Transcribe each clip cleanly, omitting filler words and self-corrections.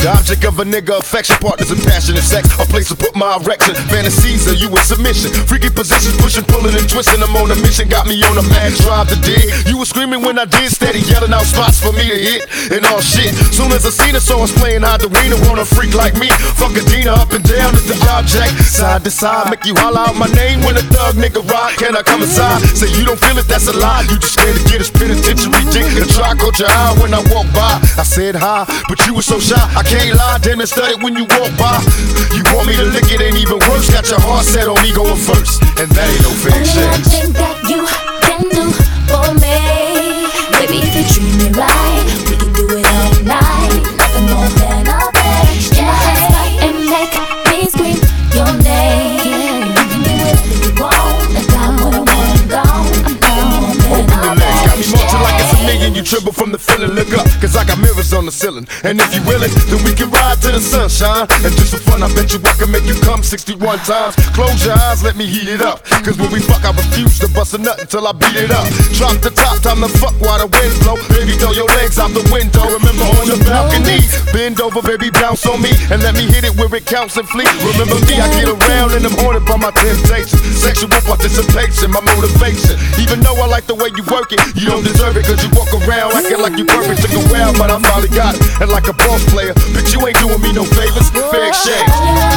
The object of a nigga affection, partners in passionate sex. A place to put my erection. Fantasies are you in submission. Freaky positions, pushing, pulling, and twisting. I'm on a mission, got me on a mad drive to dig. You were screaming when I did, steady yelling out spots for me to hit. And all shit. Soon as I seen her, so I was playing hard to win. Want a freak like me? Fuck a Dina up and down at the object. Side to side, make you holler out my name when a thug nigga ride. Can I come inside? Say you don't feel it, that's a lie. You just scared to get his penitentiary dick. And try caught your eye when I walk by. I said hi, but you were so shy. I can't lie, damn it, studied when you walk by. You want me to lick it, ain't even worse. Got your heart set on me going first, and that ain't no fair exchange. Thing that you can do for me, baby, if you treat me right, we can do it all night. Nothing more than a fair exchange. And make me scream your name. You can do whatever you want, and I'm when I wanna go. Open your legs, got me marching like it's a million. You tremble from the feeling, look up, cause I got mirrors on the ceiling. And if you willing, then we can ride to the sunshine. And just for fun, I bet you I can make you come 61 times. Close your eyes, let me heat it up, cause when we fuck, I refuse to bust a nut until I beat it up. Drop the top, time to fuck while the wind blow. Baby, throw your legs out the window. Remember on the balcony, bend over, baby, bounce on me, and let me hit it where it counts and flee. Remember me, I get around and I'm haunted by my temptation. Sexual participation, my motivation. Even though I like the way you work it, you don't deserve it, cause you walk around acting like you perfect. Took a while, but I finally got it. And like a boss player, bitch, you ain't doing me no favors. Fair exchange.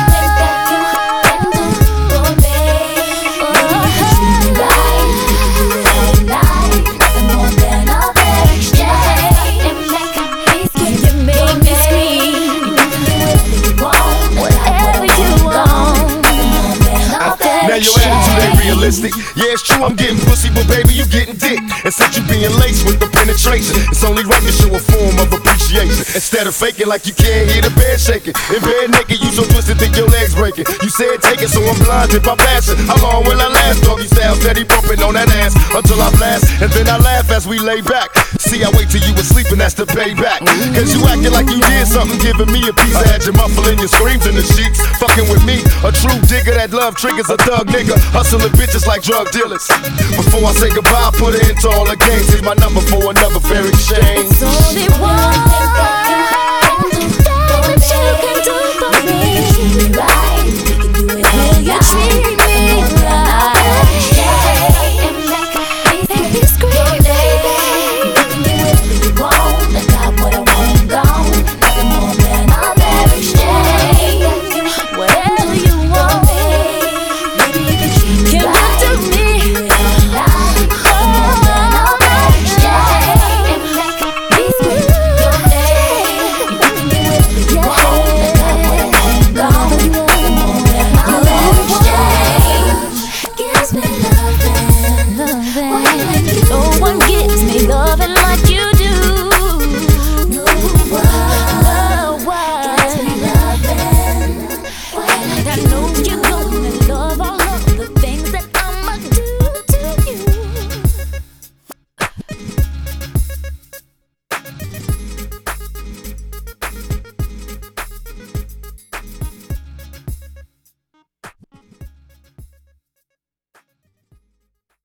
Now your attitude ain't realistic. Yeah, it's true, I'm getting pussy, but baby, you getting dick. And since you being laced with the penetration, it's only right to show a form of appreciation. Instead of faking like you can't hear the bed shaking. In bed naked, you so twisted, think your legs breaking. You said take it, so I'm blinded by passion. How long will I last? Doggy style, steady bumping on that ass until I blast. And then I laugh as we lay back. See, I wait till you were sleeping, that's the payback. Cause you acting like you did something, giving me a piece. I had you muffling your screams in the sheets. Fucking with me, a true digger that love triggers a thug nigga. Hustling bitches like drug dealers. Before I say goodbye, put it into all the games. Here's my number for another fair exchange. It's only one.